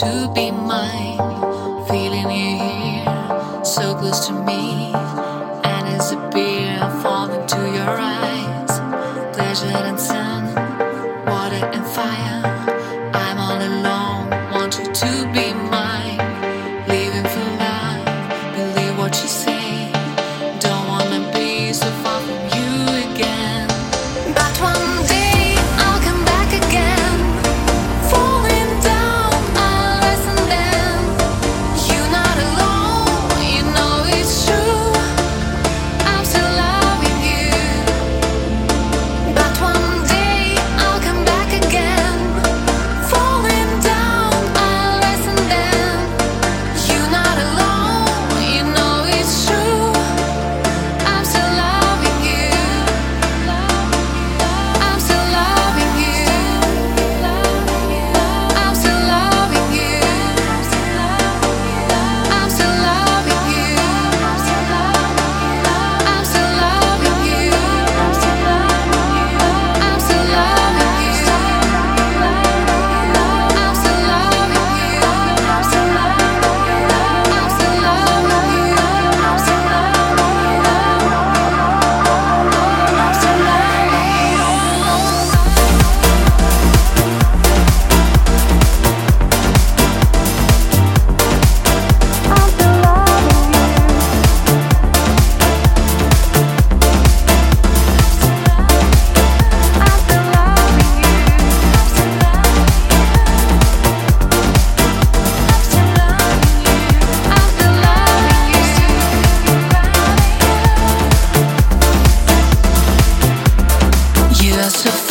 to be mine. Feeling you here, so close to me. And it's a beer falling to your eyes. Pleasure and sun, water and fire. I'm all alone, want you to be mine. Living for love, believe what you say. Don't wanna be so far from you again. But one day I'll come back again. Falling down, I'll listen then. You're not alone, you know it's true. I'm still loving you. But one day I'll come back again. Falling down, I'll listen then. You're not alone, you know it's true. I'm still loving you. I'm still loving you. I'm still loving you. I'm still loving you. I'm still loving you. I'm still loving you. I'm still loving you. I'm still loving you. I'm still You are so